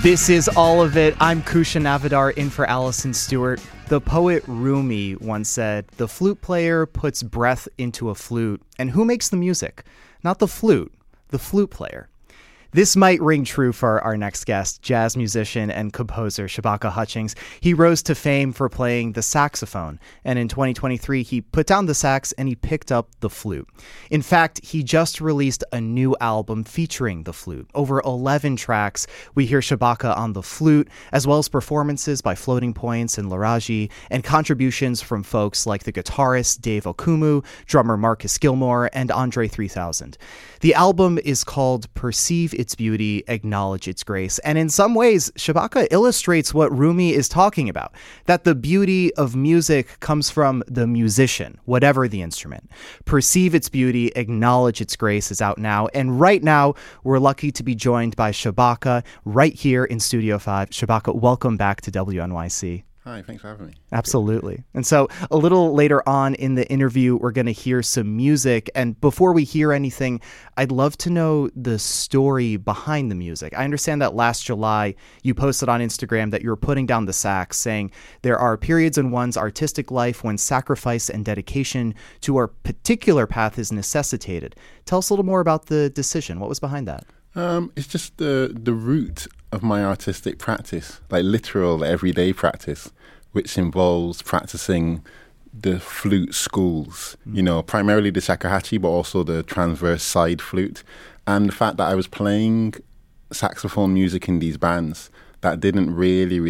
This is All of It. I'm Kusha Navidar in for Allison Stewart. The poet Rumi once said, "The flute player puts breath into a flute, and who makes the music? Not the flute player." This might ring true for our next guest, jazz musician and composer Shabaka Hutchings. He rose to fame for playing the saxophone, and in 2023, he put down the sax and he picked up the flute. In fact, he just released a new album featuring the flute. Over 11 tracks, we hear Shabaka on the flute, as well as performances by Floating Points and Laraji, and contributions from folks like the guitarist Dave Okumu, drummer Marcus Gilmore, and Andre 3000. The album is called Perceive Its Beauty, Acknowledge Its Grace. And in some ways, Shabaka illustrates what Rumi is talking about, that the beauty of music comes from the musician, whatever the instrument. Perceive Its Beauty, Acknowledge Its Grace is out now. And right now, we're lucky to be joined by Shabaka right here in Studio 5. Shabaka, welcome back to WNYC. Hi, thanks for having me. Absolutely. And so a little later on in the interview, we're going to hear some music. And before we hear anything, I'd love to know the story behind the music. I understand that last July, you posted on Instagram that you were putting down the sax, saying there are periods in one's artistic life when sacrifice and dedication to our particular path is necessitated. Tell us a little more about the decision. What was behind that? It's just the root of my artistic practice, like literal everyday practice, which involves practicing the flute schools, primarily the shakuhachi, but also the transverse side flute. And the fact that I was playing saxophone music in these bands that didn't really,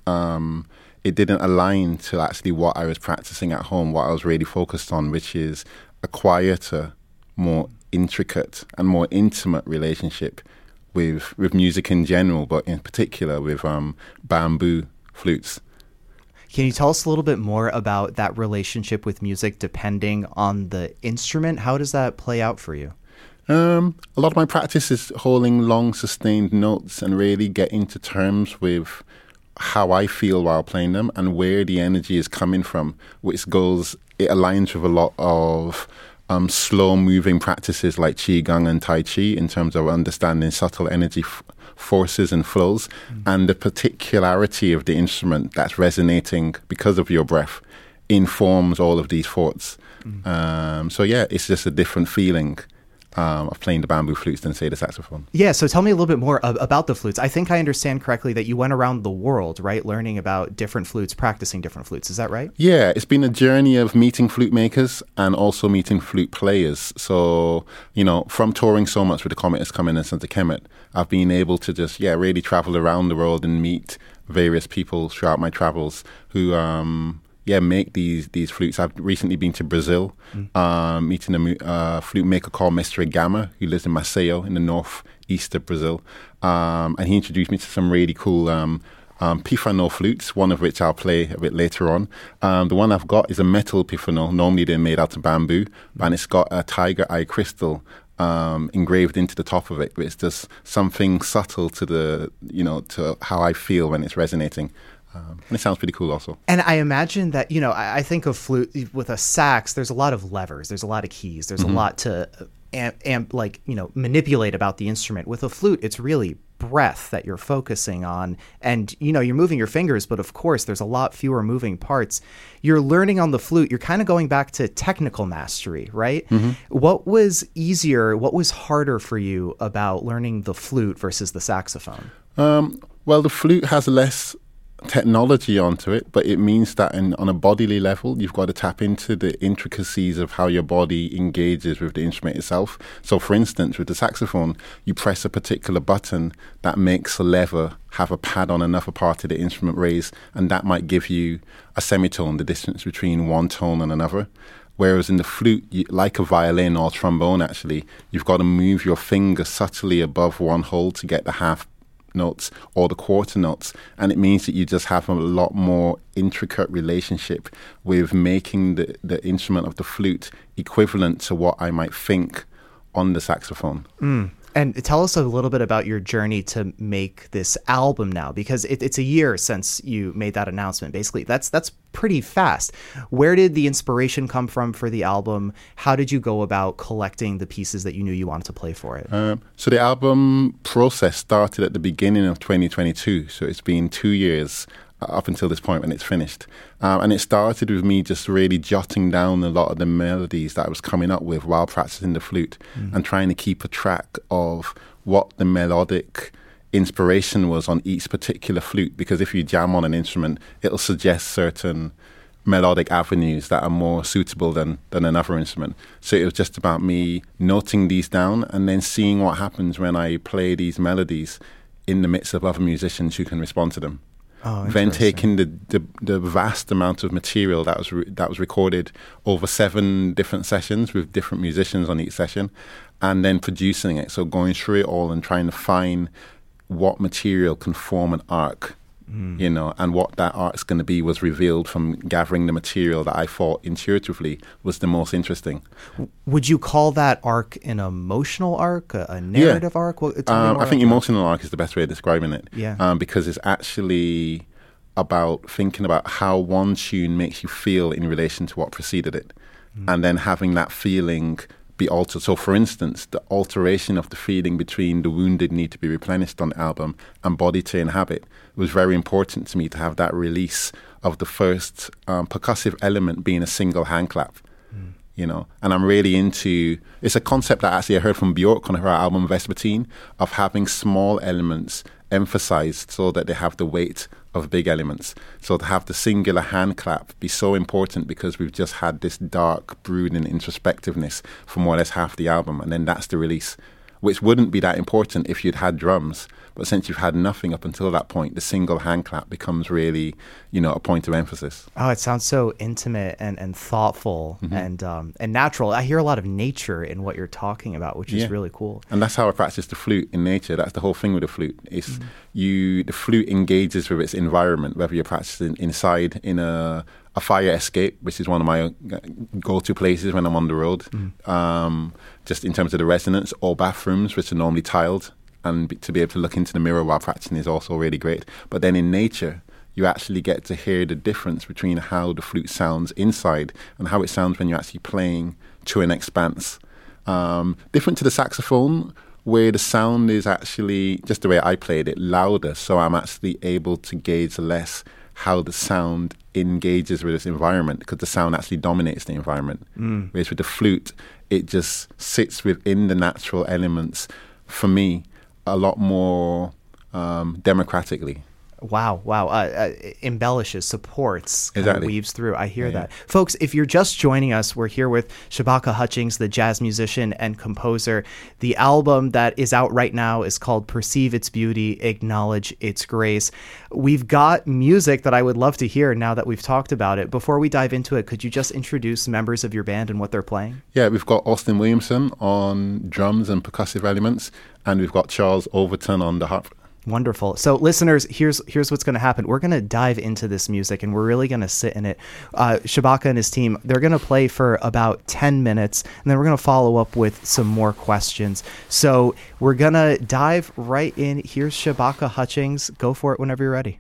it didn't align to actually what I was practicing at home, what I was really focused on, which is a quieter, more intricate and more intimate relationship with music in general, but in particular with bamboo flutes. Can you tell us a little bit more about that relationship with music depending on the instrument? How does that play out for you? A lot of my practice is holding long sustained notes and really getting to terms with how I feel while playing them and where the energy is coming from, it aligns with a lot of slow-moving practices like Qigong and Tai Chi in terms of understanding subtle energy forces and flows, and the particularity of the instrument that's resonating because of your breath informs all of these thoughts. It's just a different feeling of playing the bamboo flutes than, say, the saxophone. Yeah, so tell me a little bit more about the flutes. I think I understand correctly that you went around the world, right, learning about different flutes, practicing different flutes. Is that right? Yeah, it's been a journey of meeting flute makers and also meeting flute players. So, from touring so much with the Comet Is Coming and Santa Kemet, I've been able to just, really travel around the world and meet various people throughout my travels who make these flutes. I've recently been to Brazil, meeting a flute maker called Mr. Gama, who lives in Maceió in the northeast of Brazil. And he introduced me to some really cool pifano flutes, one of which I'll play a bit later on. The one I've got is a metal pifano. Normally they're made out of bamboo, and it's got a tiger eye crystal engraved into the top of it. But it's just something subtle to to how I feel when it's resonating. And it sounds pretty cool also. And I imagine that, I think of flute with a sax, there's a lot of levers, there's a lot of keys, there's a lot to manipulate about the instrument. With a flute, it's really breath that you're focusing on, and you're moving your fingers, but of course there's a lot fewer moving parts. You're learning on the flute, you're kind of going back to technical mastery, right? What was easier, what was harder for you about learning the flute versus the saxophone? Well, the flute has less technology onto it, but it means that on a bodily level, you've got to tap into the intricacies of how your body engages with the instrument itself. So, for instance, with the saxophone, you press a particular button that makes a lever have a pad on another part of the instrument raise, and that might give you a semitone, the distance between one tone and another. Whereas in the flute, like a violin or trombone, actually, you've got to move your finger subtly above one hole to get the half notes or the quarter notes, and it means that you just have a lot more intricate relationship with making the instrument of the flute equivalent to what I might think on the saxophone. And tell us a little bit about your journey to make this album now, because it's a year since you made that announcement. Basically, that's pretty fast. Where did the inspiration come from for the album? How did you go about collecting the pieces that you knew you wanted to play for it? So the album process started at the beginning of 2022. So it's been 2 years up until this point when it's finished. And it started with me just really jotting down a lot of the melodies that I was coming up with while practicing the flute and trying to keep a track of what the melodic inspiration was on each particular flute. Because if you jam on an instrument, it'll suggest certain melodic avenues that are more suitable than another instrument. So it was just about me noting these down and then seeing what happens when I play these melodies in the midst of other musicians who can respond to them. Then taking the vast amount of material that was recorded over 7 different sessions with different musicians on each session, and then producing it. So going through it all and trying to find what material can form an arc, and what that arc's going to be was revealed from gathering the material that I thought intuitively was the most interesting. Would you call that arc an emotional arc, a narrative arc? Well, I think emotional arc is the best way of describing it. Yeah. Because it's actually about thinking about how one tune makes you feel in relation to what preceded it, and then having that feeling be altered. So, for instance, the alteration of the feeling between the wounded need to be replenished on the album and body to inhabit was very important to me, to have that release of the first percussive element being a single hand clap. And I'm really into, it's a concept that actually I heard from Björk on her album Vespertine, of having small elements emphasized so that they have the weight of big elements. So to have the singular hand clap be so important because we've just had this dark, brooding introspectiveness for more or less half the album, and then that's the release, which wouldn't be that important if you'd had drums. But since you've had nothing up until that point, the single hand clap becomes really, a point of emphasis. Oh, it sounds so intimate and thoughtful and natural. I hear a lot of nature in what you're talking about, which is really cool. And that's how I practice the flute in nature. That's the whole thing with the flute. It's the flute engages with its environment, whether you're practicing inside in a fire escape, which is one of my go-to places when I'm on the road, just in terms of the resonance, or bathrooms, which are normally tiled, and to be able to look into the mirror while practicing is also really great. But then in nature, you actually get to hear the difference between how the flute sounds inside and how it sounds when you're actually playing to an expanse. Different to the saxophone, where the sound is actually, just the way I played it, louder, so I'm actually able to gauge less how the sound engages with its environment, because the sound actually dominates the environment. Whereas with the flute, it just sits within the natural elements, for me, a lot more democratically. Wow. Embellishes, supports, exactly. Weaves through. I hear that. Folks, if you're just joining us, we're here with Shabaka Hutchings, the jazz musician and composer. The album that is out right now is called Perceive Its Beauty, Acknowledge Its Grace. We've got music that I would love to hear now that we've talked about it. Before we dive into it, could you just introduce members of your band and what they're playing? Yeah, we've got Austin Williamson on drums and percussive elements, and we've got Charles Overton on the harp. Wonderful. So listeners, here's what's going to happen. We're going to dive into this music and we're really going to sit in it. Shabaka and his team, they're going to play for about 10 minutes and then we're going to follow up with some more questions. So we're going to dive right in. Here's Shabaka Hutchings. Go for it whenever you're ready.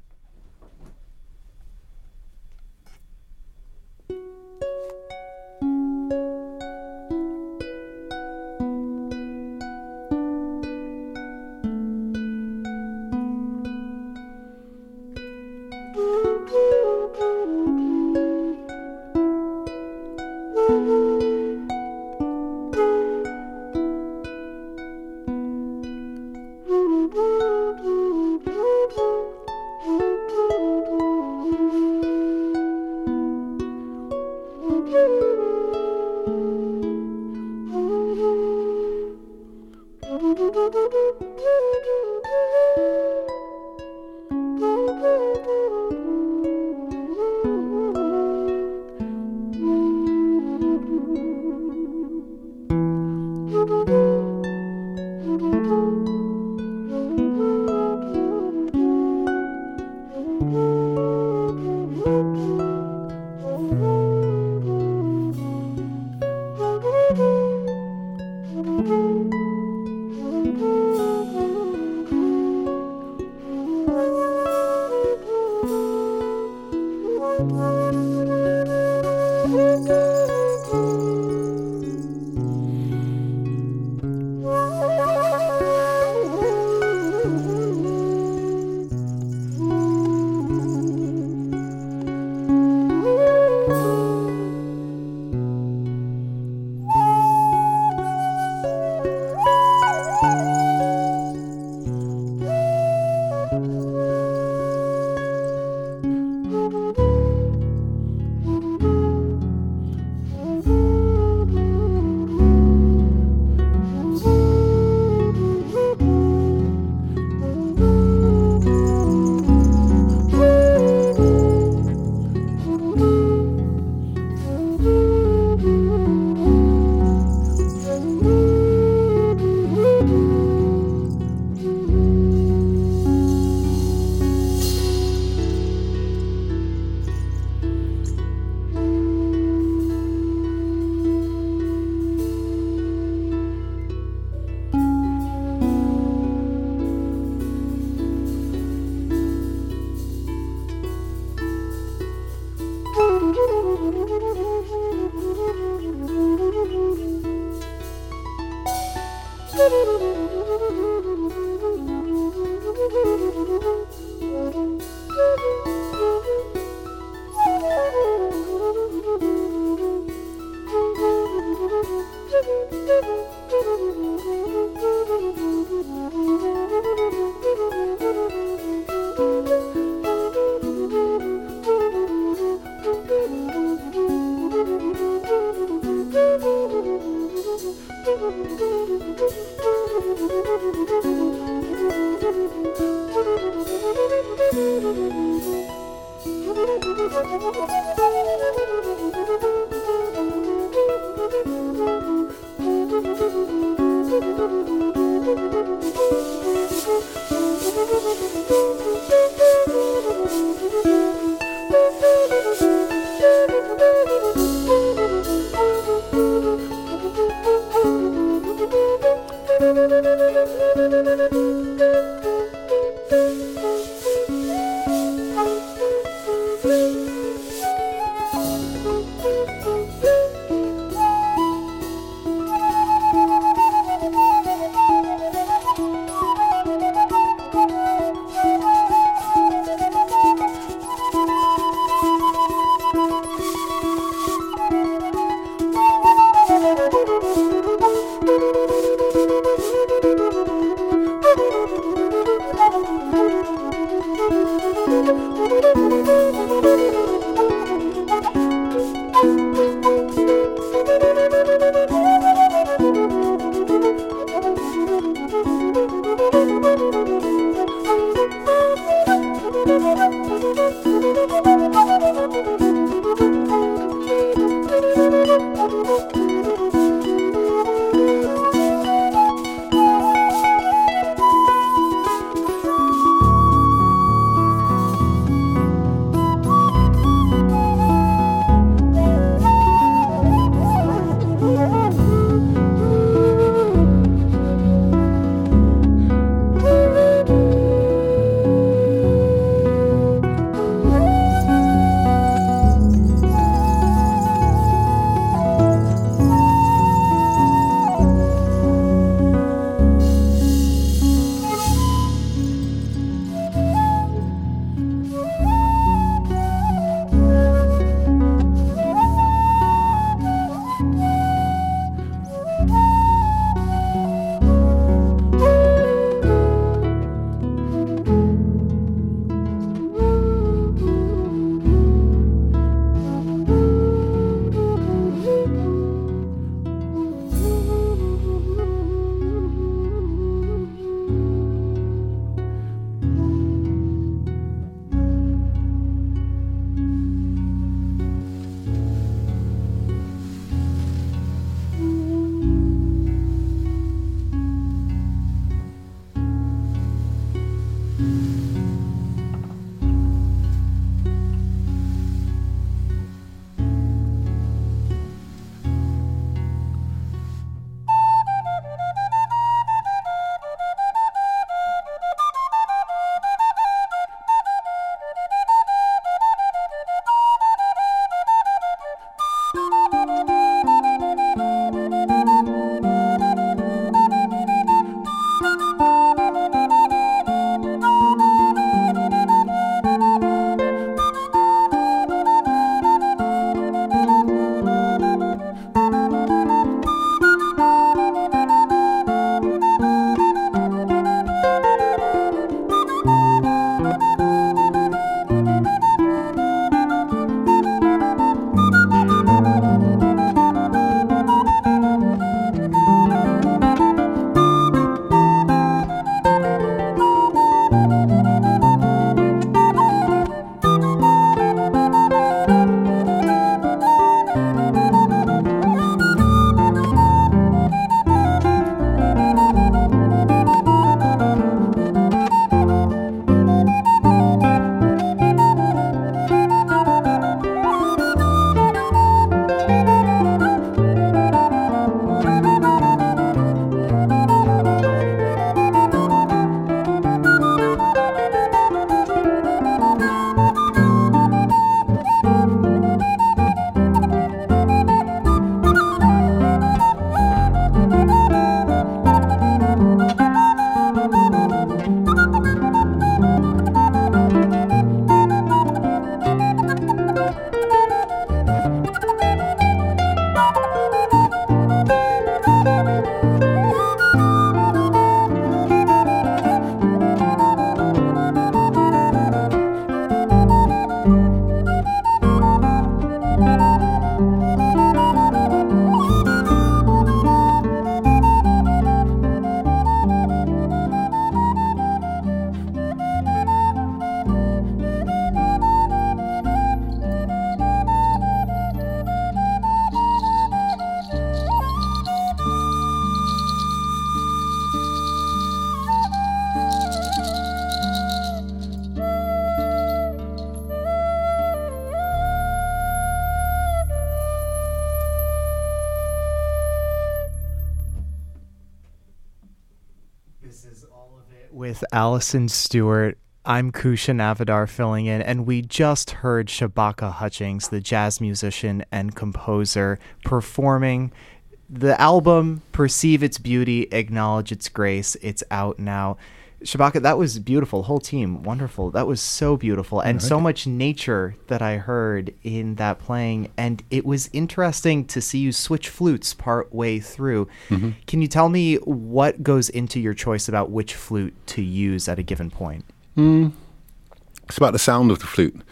With Allison Stewart, I'm Kusha Navidar filling in, and we just heard Shabaka Hutchings, the jazz musician and composer, performing the album Perceive Its Beauty, Acknowledge Its Grace. It's out now. Shabaka, that was beautiful. Whole team, wonderful. That was so beautiful. And so much nature that I heard in that playing. And it was interesting to see you switch flutes part way through. Mm-hmm. Can you tell me what goes into your choice about which flute to use at a given point? It's about the sound of the flute.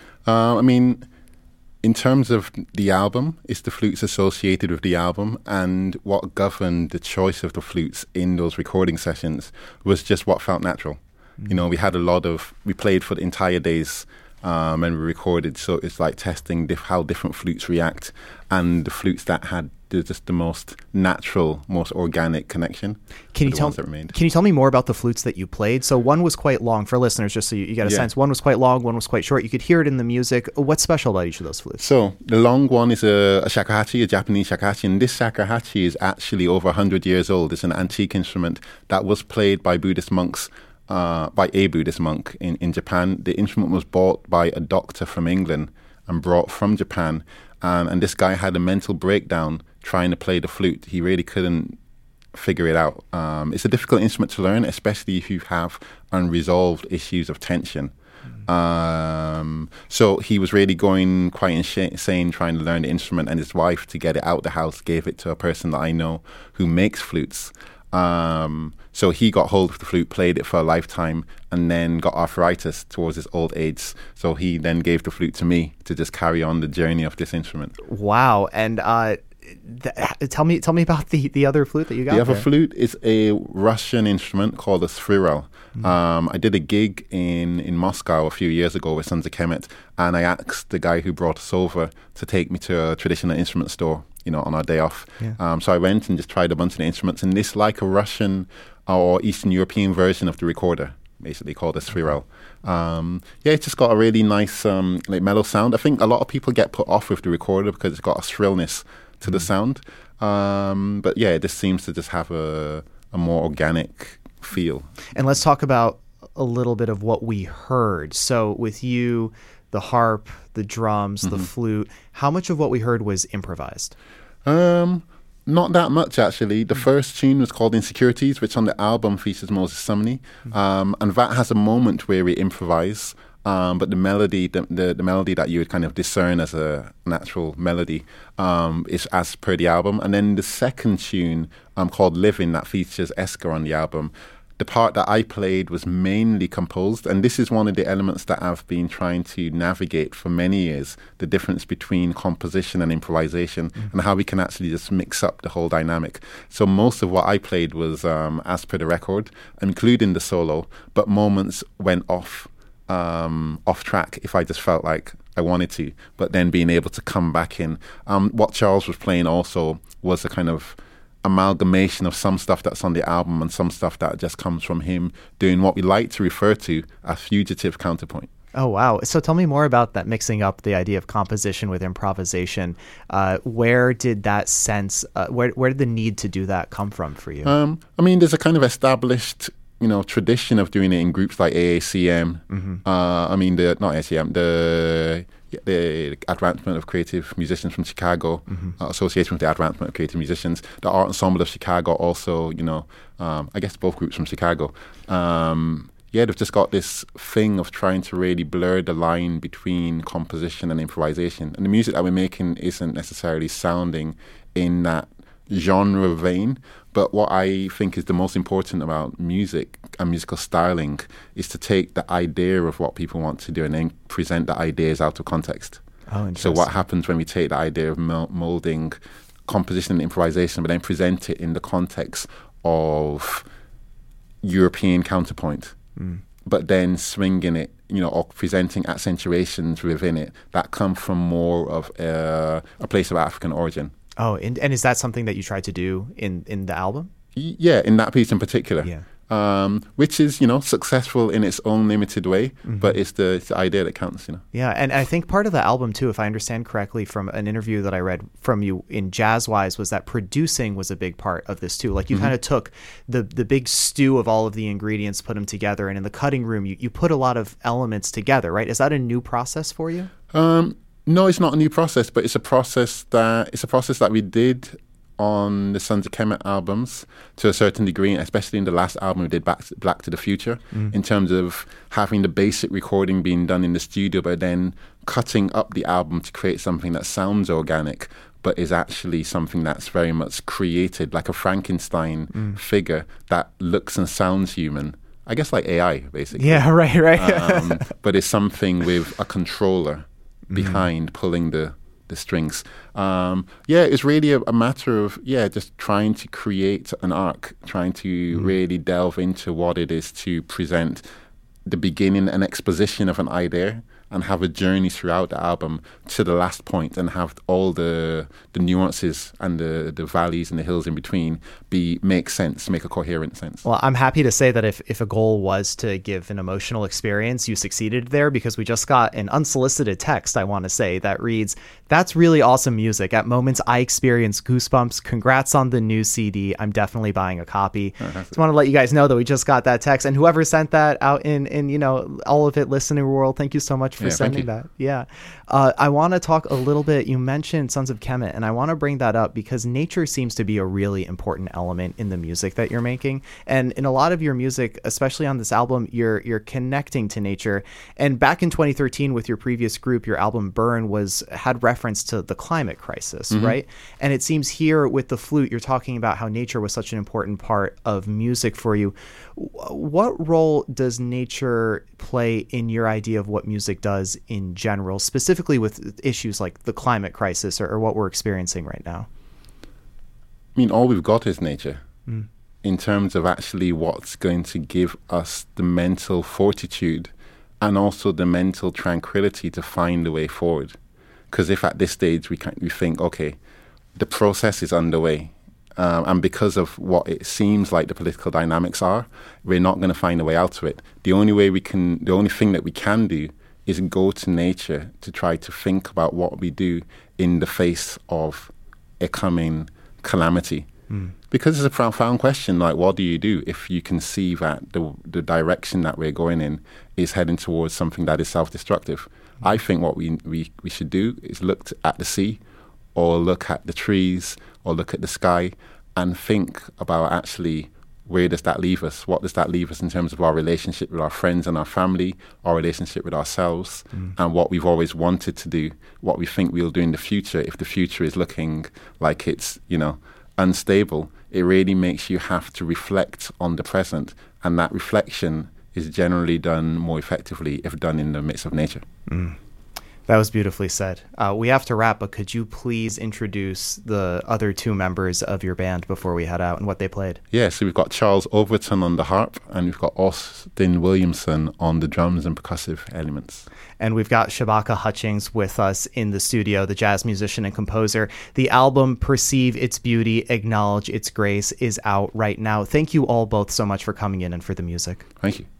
In terms of the album, it's the flutes associated with the album, and what governed the choice of the flutes in those recording sessions was just what felt natural. Mm-hmm. You know, we played for the entire days and we recorded, so it's like testing how different flutes react, and the flutes that had just the most natural, most organic connection. Can you tell me more about the flutes that you played? So one was quite long for listeners, just so you get a sense. One was quite long, one was quite short. You could hear it in the music. What's special about each of those flutes? So the long one is a shakuhachi, a Japanese shakuhachi, and this shakuhachi is actually over 100 years old. It's an antique instrument that was played by Buddhist monks, by a Buddhist monk in Japan. The instrument was bought by a doctor from England and brought from Japan. And this guy had a mental breakdown trying to play the flute. He really couldn't figure it out. It's a difficult instrument to learn, especially if you have unresolved issues of tension. So he was really going quite insane trying to learn the instrument, and his wife, to get it out the house, gave it to a person that I know who makes flutes. So he got hold of the flute, played it for a lifetime, and then got arthritis towards his old age. So he then gave the flute to me to just carry on the journey of this instrument. Wow. And tell me about the other flute that you got. The other flute is a Russian instrument called a svirel. I did a gig in Moscow a few years ago with Sons of Kemet, and I asked the guy who brought us over to take me to a traditional instrument store, you know, on our day off. Yeah. So I went and just tried a bunch of the instruments, and this like a Russian or Eastern European version of the recorder, basically called a svirel. It's just got a really nice like mellow sound. I think a lot of people get put off with the recorder because it's got a shrillness to the sound. But yeah, this seems to just have a more organic feel. And let's talk about a little bit of what we heard. So with you, the harp, the drums, the flute, how much of what we heard was improvised? Not that much, actually. The first tune was called Insecurities, which on the album features Moses Sumney. And that has a moment where we improvise. But the melody, the melody that you would kind of discern as a natural melody is as per the album. And then the second tune called Living, that features Esker on the album. The part that I played was mainly composed, and this is one of the elements that I've been trying to navigate for many years, the difference between composition and improvisation, and how we can actually just mix up the whole dynamic. So most of what I played was as per the record, including the solo, but moments went off track if I just felt like I wanted to, but then being able to come back in. What Charles was playing also was a kind of amalgamation of some stuff that's on the album and some stuff that just comes from him doing what we like to refer to as fugitive counterpoint. Oh, wow. So tell me more about that, mixing up the idea of composition with improvisation. Where did that sense, where did the need to do that come from for you? There's a kind of established tradition of doing it in groups like AACM. The Advancement of Creative Musicians from Chicago, Association with the Advancement of Creative Musicians, the Art Ensemble of Chicago also, I guess both groups from Chicago. They've just got this thing of trying to really blur the line between composition and improvisation. And the music that we're making isn't necessarily sounding in that genre vein, but what I think is the most important about music and musical styling is to take the idea of what people want to do and then present the ideas out of context. So what happens when we take the idea of molding composition and improvisation but then present it in the context of European counterpoint, but then swinging it, or presenting accentuations within it that come from more of a place of African origin. Oh, and is that something that you tried to do in the album? Yeah, in that piece in particular. Yeah. which is, successful in its own limited way, but it's the idea that counts, Yeah, and I think part of the album, too, if I understand correctly from an interview that I read from you in Jazzwise, was that producing was a big part of this, too. Like, you kind of took the big stew of all of the ingredients, put them together, and in the cutting room, you put a lot of elements together, right? Is that a new process for you? No, it's not a new process, but it's a process that we did on the Sons of Kemet albums to a certain degree, especially in the last album we did, Black to the Future, in terms of having the basic recording being done in the studio, but then cutting up the album to create something that sounds organic, but is actually something that's very much created, like a Frankenstein figure that looks and sounds human. I guess like AI, basically. Yeah, right. But it's something with a controller behind pulling the strings. It's really a matter of just trying to create an arc, trying to really delve into what it is to present the beginning and exposition of an idea, and have a journey throughout the album to the last point, and have all the nuances and the valleys and the hills in between make sense, make a coherent sense. Well, I'm happy to say that if a goal was to give an emotional experience, you succeeded there, because we just got an unsolicited text, I want to say, that reads, "That's really awesome music. At moments I experience goosebumps. Congrats on the new CD. I'm definitely buying a copy." Just want to let you guys know that we just got that text, and whoever sent that out in all of it listening world, thank you so much for sending that. Yeah. I want to talk a little bit. You mentioned Sons of Kemet, and I want to bring that up because nature seems to be a really important element in the music that you're making. And in a lot of your music, especially on this album, you're connecting to nature. And back in 2013 with your previous group, your album Burn had reference to the climate crisis, right? And it seems here with the flute, you're talking about how nature was such an important part of music for you. What role does nature play in your idea of what music does in general, specifically with issues like the climate crisis or what we're experiencing right now? I mean, all we've got is nature in terms of actually what's going to give us the mental fortitude and also the mental tranquility to find a way forward. Because if at this stage we think, okay, the process is underway, and because of what it seems like the political dynamics are, we're not going to find a way out of it. The only thing that we can do is go to nature to try to think about what we do in the face of a coming calamity. Because it's a profound question, like, what do you do if you can see that the direction that we're going in is heading towards something that is self-destructive? I think what we should do is look at the sea, or look at the trees, or look at the sky, and think about actually, where does that leave us? What does that leave us in terms of our relationship with our friends and our family, our relationship with ourselves, and what we've always wanted to do, what we think we'll do in the future if the future is looking like it's, unstable. It really makes you have to reflect on the present, and that reflection is generally done more effectively if done in the midst of nature. That was beautifully said. We have to wrap, but could you please introduce the other two members of your band before we head out and what they played? Yeah, so we've got Charles Overton on the harp, and we've got Austin Williamson on the drums and percussive elements. And we've got Shabaka Hutchings with us in the studio, the jazz musician and composer. The album, Perceive Its Beauty, Acknowledge Its Grace, is out right now. Thank you all both so much for coming in and for the music. Thank you.